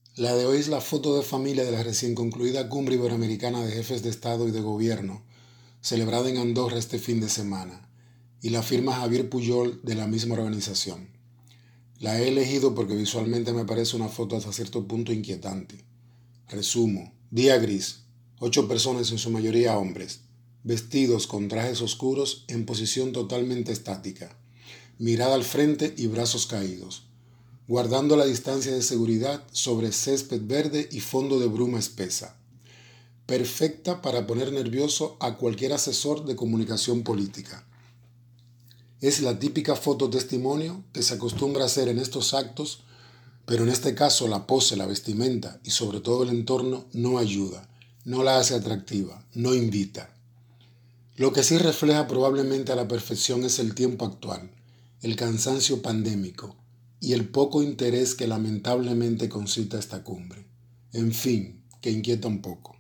La de hoy es la foto de familia de la recién concluida Cumbre Iberoamericana de Jefes de Estado y de Gobierno, celebrada en Andorra este fin de semana, y la firma Javier Puyol de la misma organización. La he elegido porque visualmente me parece una foto hasta cierto punto inquietante. Resumo: día gris, 8 personas, en su mayoría hombres, vestidos con trajes oscuros en posición totalmente estática, mirada al frente y brazos caídos, guardando la distancia de seguridad sobre césped verde y fondo de bruma espesa, perfecta para poner nervioso a cualquier asesor de comunicación política. Es la típica foto testimonio que se acostumbra a hacer en estos actos, pero en este caso la pose, la vestimenta y sobre todo el entorno no ayuda, no la hace atractiva, no invita. Lo que sí refleja probablemente a la perfección es el tiempo actual, el cansancio pandémico y el poco interés que lamentablemente concita esta cumbre. En fin, que inquieta un poco.